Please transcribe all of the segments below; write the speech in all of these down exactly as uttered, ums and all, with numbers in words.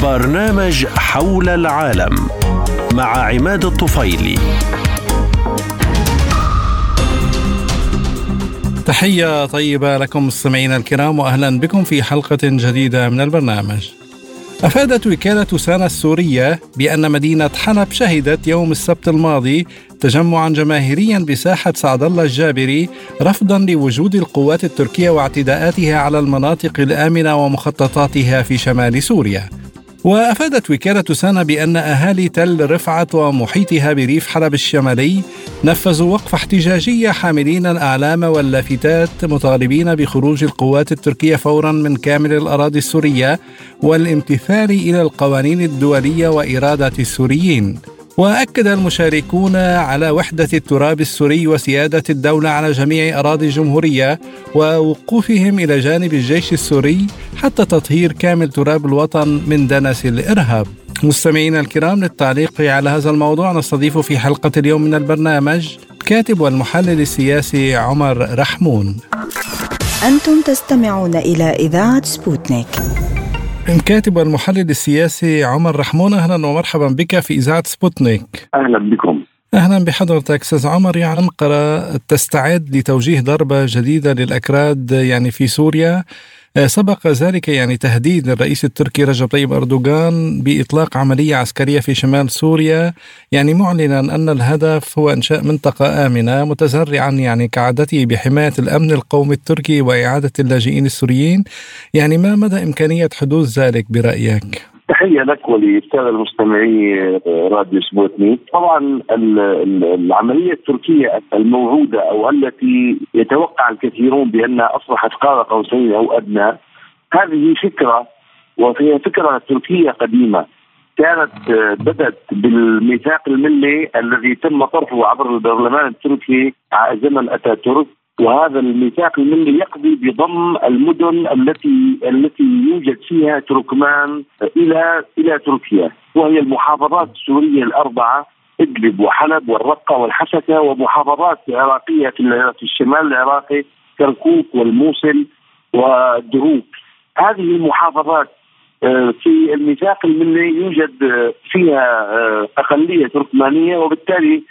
برنامج حول العالم مع عماد الطفيلي. تحية طيبة لكم مستمعينا الكرام، وأهلا بكم في حلقة جديدة من البرنامج. أفادت وكالة سانا السورية بأن مدينة حلب شهدت يوم السبت الماضي تجمعا جماهيريا بساحة سعد الله الجابري رفضا لوجود القوات التركية واعتداءاتها على المناطق الآمنة ومخططاتها في شمال سوريا. وأفادت وكالة سانا بأن أهالي تل رفعت ومحيطها بريف حلب الشمالي نفذوا وقفة احتجاجية حاملين الأعلام واللافتات مطالبين بخروج القوات التركية فورا من كامل الأراضي السورية والامتثال إلى القوانين الدولية وإرادة السوريين. وأكد المشاركون على وحدة التراب السوري وسيادة الدولة على جميع أراضي الجمهورية ووقوفهم إلى جانب الجيش السوري حتى تطهير كامل تراب الوطن من دنس الإرهاب. مستمعينا الكرام، للتعليق على هذا الموضوع نستضيف في حلقة اليوم من البرنامج الكاتب والمحلل السياسي عمر رحمون. أنتم تستمعون إلى إذاعة سبوتنيك. الكاتب والمحلل السياسي عمر رحمون، أهلا ومرحبا بك في إذاعة سبوتنيك. أهلا بكم. أهلا بحضرتك أستاذ عمر. يعني أنقرة تستعد لتوجيه ضربة جديدة للأكراد يعني في سوريا. سبق ذلك يعني تهديد الرئيس التركي رجب طيب أردوغان بإطلاق عملية عسكرية في شمال سوريا، يعني معلنا أن الهدف هو إنشاء منطقة آمنة، متزرعا يعني كعادته بحماية الأمن القومي التركي وإعادة اللاجئين السوريين. يعني ما مدى إمكانية حدوث ذلك برأيك؟ تحية لك وللسادة المستمعي راديو سبوتنيك. طبعا العملية التركية الموعودة أو التي يتوقع الكثيرون بأنها أصبحت قاب قوسين أو أدنى، هذه فكرة، وهي فكرة تركية قديمة كانت بدأت بالميثاق الملي الذي تم طرحه عبر البرلمان التركي زمن أتاتورك. وهذا الميثاق الملي يقضي بضم المدن التي التي يوجد فيها تركمان الى الى تركيا، وهي المحافظات السوريه الاربعه: ادلب وحلب والرقه والحسكه، ومحافظات عراقيه في الشمال العراقي: كركوك والموصل والدروك. هذه المحافظات في الميثاق الملي يوجد فيها اقليه تركمانيه، وبالتالي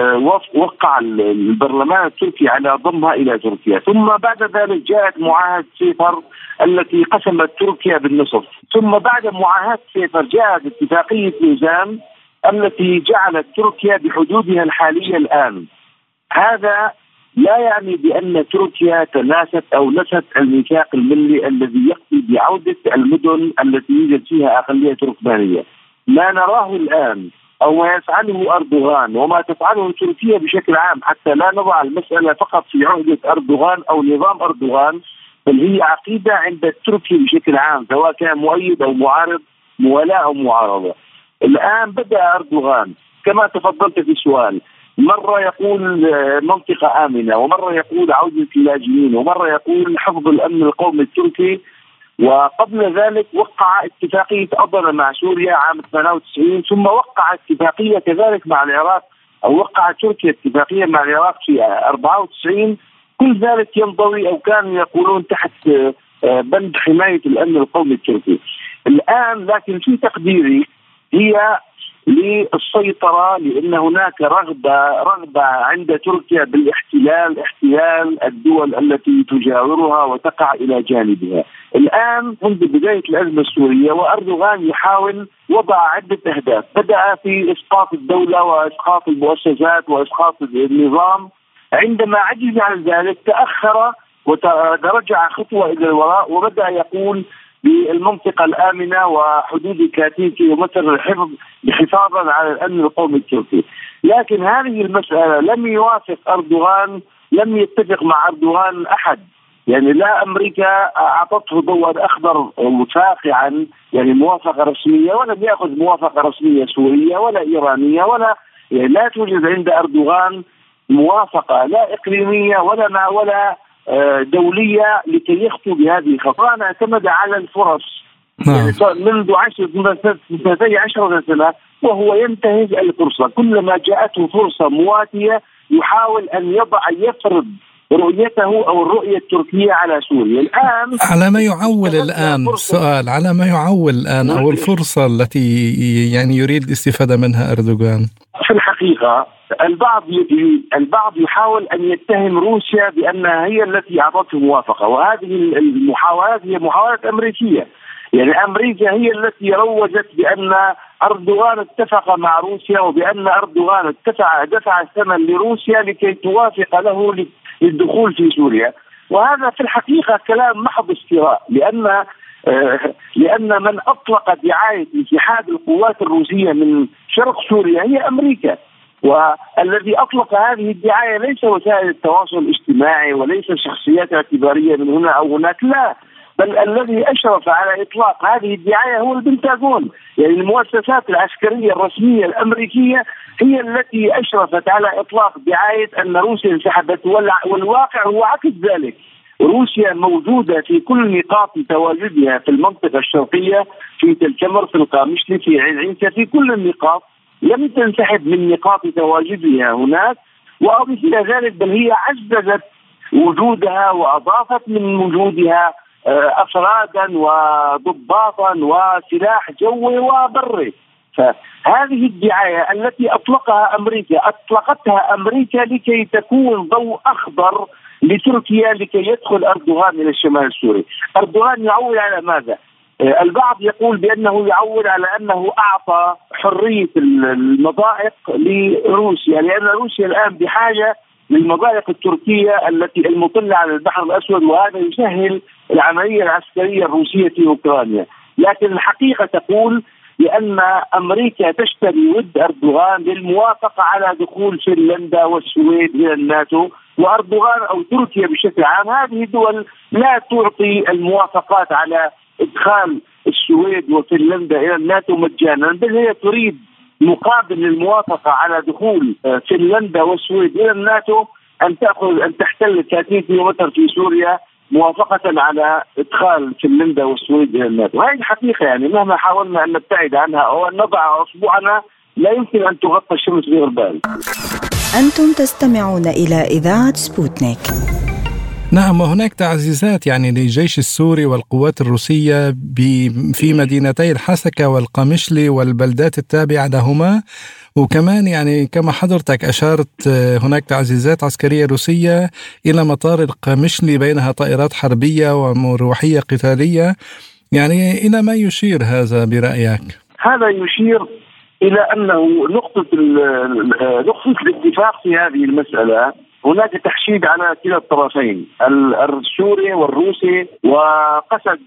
وقع البرلمان التركي على ضمها إلى تركيا. ثم بعد ذلك جاءت معاهدة سيفر التي قسمت تركيا بالنصف. ثم بعد معاهدة سيفر جاءت اتفاقية لوزان التي جعلت تركيا بحدودها الحالية الآن. هذا لا يعني بأن تركيا تناست أو نست الميثاق الملي الذي يقضي بعودة المدن التي يوجد فيها أقلية تركمانية. ما نراه الآن أو ما يفعله أردوغان وما تفعله تركيا بشكل عام، حتى لا نضع المسألة فقط في عهدة أردوغان أو نظام أردوغان، بل هي عقيدة عند التركي بشكل عام، سواء كان مؤيد أو معارض، موالاة أو معارضة. الآن بدأ أردوغان كما تفضلت في السؤال، مرة يقول منطقة آمنة، ومرة يقول عودة اللاجئين، ومرة يقول حفظ الأمن القومي التركي. وقبل ذلك وقع اتفاقية أضنا مع سوريا عام ثمانية وتسعين، ثم وقع اتفاقية كذلك مع العراق، أو وقع تركيا اتفاقية مع العراق في أربعة وتسعين. كل ذلك ينضوي أو كانوا يقولون تحت بند حماية الأمن القومي التركي. الآن لكن في تقديري هي للسيطرة، لأن هناك رغبة رغبة عند تركيا بالاحتلال، احتلال الدول التي تجاورها وتقع إلى جانبها. الآن منذ بداية الأزمة السورية وأردوغان يحاول وضع عدة أهداف، بدأ في إسقاط الدولة وإسقاط المؤسسات وإسقاط النظام. عندما عجز عن ذلك تأخر وترجع خطوة إلى الوراء، وبدأ يقول بالمنطقة الآمنة وحدود كاتيكي ومصر الحفظ حفاظا على الأمن القومي التركي. لكن هذه المسألة لم يوافق أردوغان، لم يتفق مع أردوغان أحد. يعني لا أمريكا أعطته ضوء أخضر وفاقعا، يعني موافقة رسمية، ولم يأخذ موافقة رسمية سورية ولا إيرانية، ولا يعني لا توجد عند أردوغان موافقة لا إقليمية ولا ما ولا دولية لكي يخطو بهذه الخطوة. أنا اعتمد على الفرص يعني منذ عشر سنتين عشر سنة وهو ينتهز الفرصة. كلما جاءته فرصة مواتية يحاول أن يضع يفرض رؤيته أو الرؤية التركية على سوريا الآن. على ما يعول الآن سؤال على ما يعول الآن أو الفرصة التي يعني يريد الاستفادة منها أردوغان. في الحقيقة البعض البعض يحاول أن يتهم روسيا بأنها هي التي أعطته موافقة، وهذه المحاولات هي محاولات أمريكية. يعني أمريكا هي التي روجت بأن أردوغان اتفق مع روسيا، وبأن أردوغان دفع دفع الثمن لروسيا لكي توافق له للدخول في سوريا. وهذا في الحقيقة كلام محض افتراء، لأن لأن من أطلق دعاية انسحاب القوات الروسية من شرق سوريا هي أمريكا، والذي أطلق هذه الدعاية ليس وسائل التواصل الاجتماعي وليس شخصيات اعتبارية من هنا أو هناك، لا، بل الذي أشرف على إطلاق هذه الدعاية هو البنتاغون. يعني المؤسسات العسكرية الرسمية الأمريكية هي التي أشرفت على إطلاق دعاية أن روسيا انسحبت، والواقع هو عكس ذلك. روسيا موجودة في كل نقاط تواجدها في المنطقة الشرقية، في تل كمر، في القامشلي، في عين عيسى، في كل النقاط، لم تنسحب من نقاط تواجدها هناك. وأضيف إلى ذلك بل هي عززت وجودها وأضافت من وجودها أفرادا وضباطا وسلاح جوي وبري. فهذه الدعاية التي أطلقها أمريكا أطلقتها أمريكا لكي تكون ضوء أخضر لتركيا لكي يدخل أردوغان إلى الشمال السوري. أردوغان يعول على ماذا؟ البعض يقول بأنه يعول على أنه أعطى حرية المضائق لروسيا، لأن روسيا الآن بحاجة للمضائق التركية التي المطلة على البحر الأسود، وهذا يسهل العملية العسكرية الروسية في أوكرانيا. لكن الحقيقة تقول بأن أمريكا تشتري ود أردوغان للموافقة على دخول فنلندا والسويد إلى الناتو، وأردوغان أو تركيا بشكل عام هذه دول لا تعطي الموافقات على إدخال السويد وفنلندا إلى الناتو مجانا، بل هي تريد مقابل للموافقة على دخول فنلندا والسويد إلى الناتو أن تأخذ أن تحتل ثلاثين كيلومتر في سوريا موافقة على إدخال فنلندا والسويد إلى الناتو. هذه الحقيقة، يعني مهما حاولنا أن نبتعد عنها أو أن نضع أصبعنا لا يمكن أن تغطى الشمس بغربال. أنتم تستمعون إلى إذاعة سبوتنيك. نعم، وهناك تعزيزات يعني للجيش السوري والقوات الروسية في مدينتي الحسكة والقامشلي والبلدات التابعة لهما، وكمان يعني كما حضرتك أشارت هناك تعزيزات عسكرية روسية إلى مطار القامشلي بينها طائرات حربية ومروحية قتالية. يعني إلى ما يشير هذا برأيك؟ هذا يشير إلى أنه نقطة نقطة الاتفاق في هذه المسألة هناك تحشيد على كلا الطرفين السوري والروسي، وقصد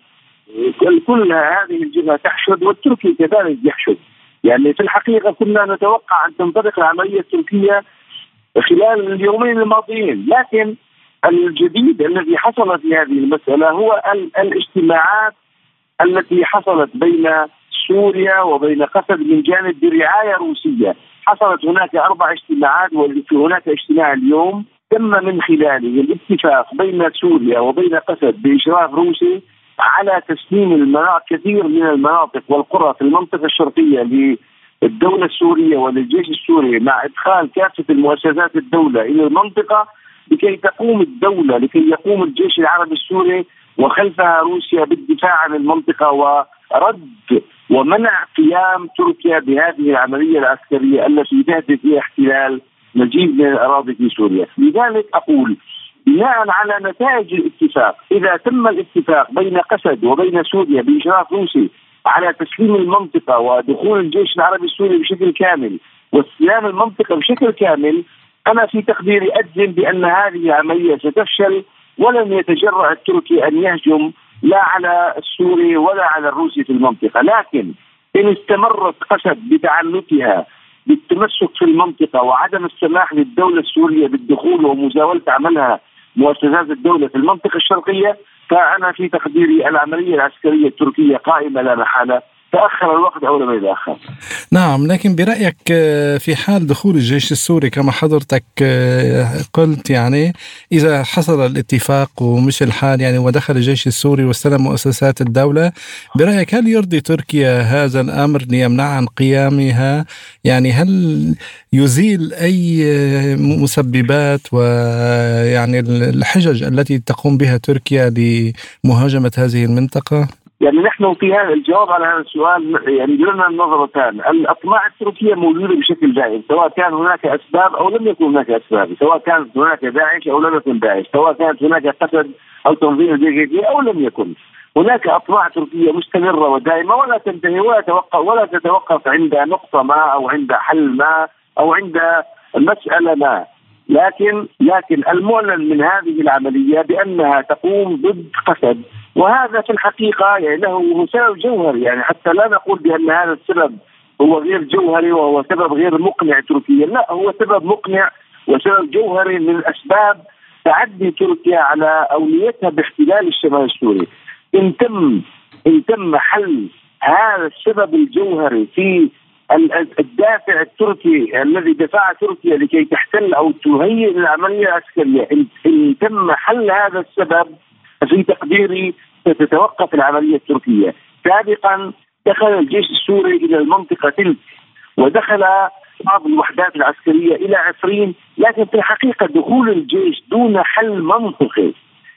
كل هذه الجهة تحشد والتركي كذلك يحشد. يعني في الحقيقة كنا نتوقع أن تنطلق العملية التركية خلال اليومين الماضيين، لكن الجديد الذي حصل في هذه المسألة هو الاجتماعات التي حصلت بين سوريا وبين قسد من جانب برعاية روسية. حصلت هناك أربع اجتماعات، وفي هناك اجتماع اليوم تم من خلاله الاتفاق بين سوريا وبين قسد بإشراف روسي على تسليم المناطق كثير من المناطق والقرى في المنطقة الشرقية للدولة السورية وللجيش السوري، مع إدخال كافة المؤسسات الدولة إلى المنطقة لكي تقوم الدولة لكي يقوم الجيش العربي السوري وخلفها روسيا بالدفاع عن المنطقة ورد ومنع قيام تركيا بهذه العملية العسكرية التي تهدف إلى احتلال مزيد من الأراضي في سوريا. لذلك أقول بناء على نتائج الاتفاق، إذا تم الاتفاق بين قسد وبين سوريا بإشراف روسي على تسليم المنطقة ودخول الجيش العربي السوري بشكل كامل واستلام المنطقة بشكل كامل، أنا في تقديري أجزم بأن هذه العملية ستفشل، ولن يتجرأ التركي أن يهجم لا على السوري ولا على الروسي في المنطقة. لكن إن استمرت قسد بتعنتها بالتمسك في المنطقة وعدم السماح للدولة السورية بالدخول ومزاولة عملها مؤسسات الدولة في المنطقة الشرقية، فأنا في تقديري العملية العسكرية التركية قائمة لا محالة، تأخر الوقت أو لم يتأخر. نعم، لكن برأيك في حال دخول الجيش السوري كما حضرتك قلت، يعني إذا حصل الاتفاق ومش الحال يعني ودخل الجيش السوري واستلم مؤسسات الدولة، برأيك هل يرضي تركيا هذا الأمر ليمنع عن قيامها؟ يعني هل يزيل أي مسببات ويعني الحجج التي تقوم بها تركيا لمهاجمة هذه المنطقة؟ يعني نحن في هذا الجواب على هذا السؤال يعني لنا نظرتان. الأطماع التركية موجودة بشكل دائم، سواء كان هناك أسباب أو لم يكن هناك أسباب، سواء كانت هناك داعش أو لم يكن داعش، سواء كانت هناك قسد أو تنظيم الجيش أو لم يكن. هناك أطماع تركية مستمرة ودائمة ولا تنتهي ولا توقف ولا تتوقف عند نقطة ما أو عند حل ما أو عند مسألة ما. لكن لكن المعلن من هذه العملية بأنها تقوم ضد قسد، وهذا في الحقيقة يعني له سبب جوهري، يعني حتى لا نقول بأن هذا السبب هو غير جوهري وهو سبب غير مقنع تركيا، لا، هو سبب مقنع وسبب جوهري من أسباب تعدي تركيا على أولويتها باحتلال الشمال السوري. إن تم إن تم حل هذا السبب الجوهري في الدافع التركي الذي دفع تركيا لكي تحتل أو تهيئ العملية العسكرية، إن تم حل هذا السبب في تقديري ستتوقف العملية التركية. سابقا دخل الجيش السوري إلى المنطقة تلك ودخل بعض الوحدات العسكرية إلى عفرين، لكن في الحقيقة دخول الجيش دون حل منطقي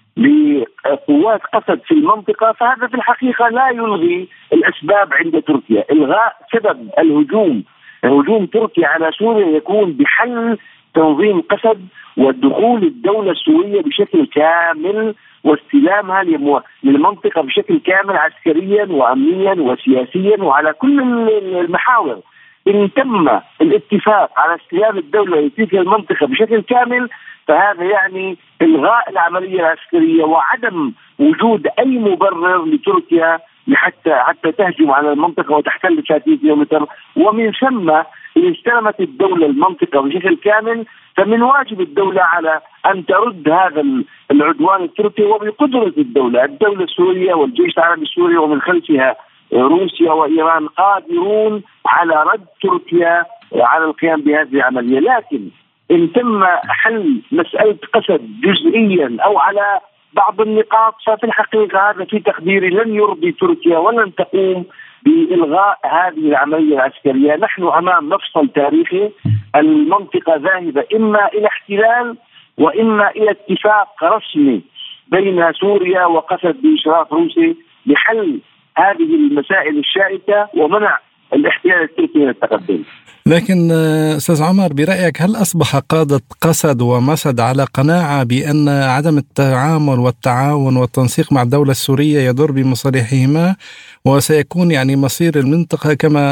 لقوات قسد في المنطقة فهذا في الحقيقة لا يلغي الأسباب عند تركيا. إلغاء سبب الهجوم هجوم تركيا على سوريا يكون بحل تنظيم قسد ودخول الدولة السورية بشكل كامل واستلامها للمنطقة بشكل كامل عسكريا وأمنيا وسياسيا وعلى كل المحاور. إن تم الاتفاق على استلام الدولة لتلك المنطقة بشكل كامل فهذا يعني إلغاء العملية العسكرية وعدم وجود أي مبرر لتركيا لحتى حتى تهجم على المنطقة وتحتل ثلاثين كيلومتر، ومن ثم إن استلمت الدولة المنطقة بشكل كامل فمن واجب الدولة على أن ترد هذا العدوان التركي، وبقدرة الدولة الدولة السورية والجيش العربي السوري ومن خلفها روسيا وإيران قادرون على رد تركيا على القيام بهذه العملية. لكن إن تم حل مسألة قسد جزئيا أو على بعض النقاط ففي الحقيقة هذا في تقديري لن يرضي تركيا ولن تقوم بإلغاء هذه العملية العسكرية. نحن أمام مفصل تاريخي، المنطقة ذاهبة إما إلى احتلال وإما إلى اتفاق رسمي بين سوريا وقسد بإشراف روسي لحل هذه المسائل الشائكة ومنع الاحتلال التركي من التقدم. لكن أستاذ عمر، برأيك هل أصبح قادة قسد ومسد على قناعة بأن عدم التعامل والتعاون والتنسيق مع الدولة السورية يضر بمصالحهما وسيكون يعني مصير المنطقة كما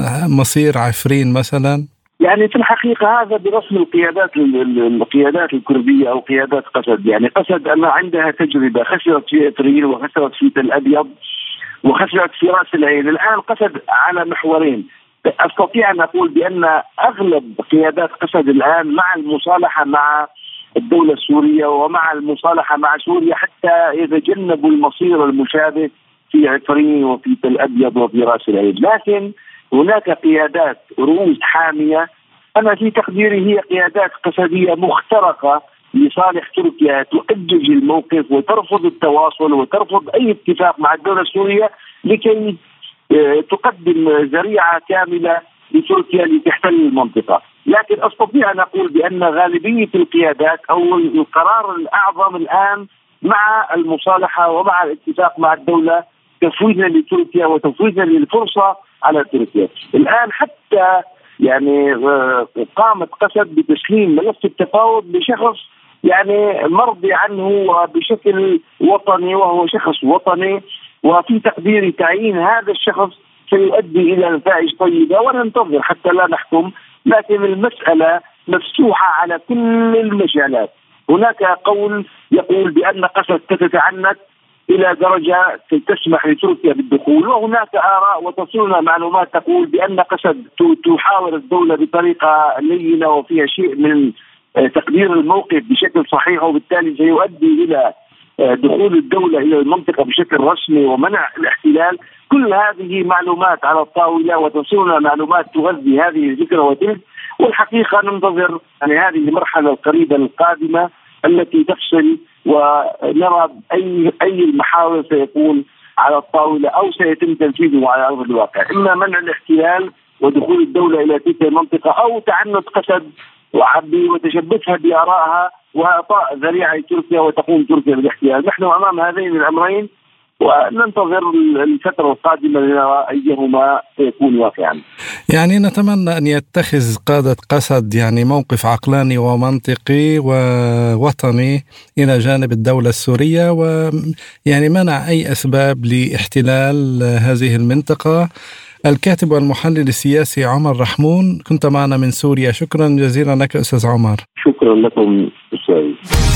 مصير عفرين مثلا؟ يعني في الحقيقة هذا برسم القيادات القيادات الكردية أو قيادات قسد. يعني قسد أن عندها تجربة، خسرت في عفرين وخسرت في تل أبيض وخسرت في رأس العين. الآن قسد على محورين. أستطيع أن أقول بأن أغلب قيادات قسد الآن مع المصالحة مع الدولة السورية ومع المصالحة مع سوريا حتى يتجنبوا المصير المشابه في عفرين وفي تل أبيض وفي رأس العين. لكن هناك قيادات رؤوس حامية أنا في تقديري هي قيادات قسدية مخترقة لصالح تركيا، تؤجج الموقف وترفض التواصل وترفض أي اتفاق مع الدولة السورية لكي تقدم ذريعة كاملة لتركيا لتحتل المنطقة. لكن أستطيع أن أقول بأن غالبية القيادات أو القرار الأعظم الآن مع المصالحة ومع الاتفاق مع الدولة تفويضا لتركيا وتفويضا للفرصة على تركيا. الآن حتى يعني قامت قسد بتسليم ملف التفاوض لشخص يعني مرضي عنه وبشكل وطني وهو شخص وطني، وفي تقديري تعيين هذا الشخص سيؤدي إلى نتائج طيبة وننتظر حتى لا نحكم. لكن المسألة مفتوحة على كل المجالات. هناك قول يقول بأن قسد تتعنت إلى درجة تسمح لتركيا بالدخول، وهناك آراء وتصلنا معلومات تقول بأن قسد تحاور الدولة بطريقة لينة وفيها شيء من تقدير الموقف بشكل صحيح، وبالتالي سيؤدي إلى دخول الدولة إلى المنطقة بشكل رسمي ومنع الاحتلال. كل هذه معلومات على الطاولة وتصلنا معلومات تغذي هذه الفكرة وتلك، والحقيقة ننتظر يعني هذه المرحلة القريبة القادمة التي تفصل، ونرى أي أي المحاور سيكون على الطاولة أو سيتم تنفيذه على أرض الواقع، إما منع الاحتلال ودخول الدولة إلى تلك المنطقة أو تعنت قسد وعبي وتشبثها بآرائها وإعطاء ذريعة لتركيا وتقوم تركيا بالاحتلال. نحن أمام هذين الأمرين وننتظر الفترة القادمة لنرى أيهما سيكون واقعا. يعني نتمنى أن يتخذ قادة قسد يعني موقف عقلاني ومنطقي ووطني إلى جانب الدولة السورية، ويعني منع أي أسباب لاحتلال هذه المنطقة. الكاتب والمحلل السياسي عمر رحمون، كنت معنا من سوريا، شكرا جزيلا لك أستاذ عمر. شكرا لكم أستاذ.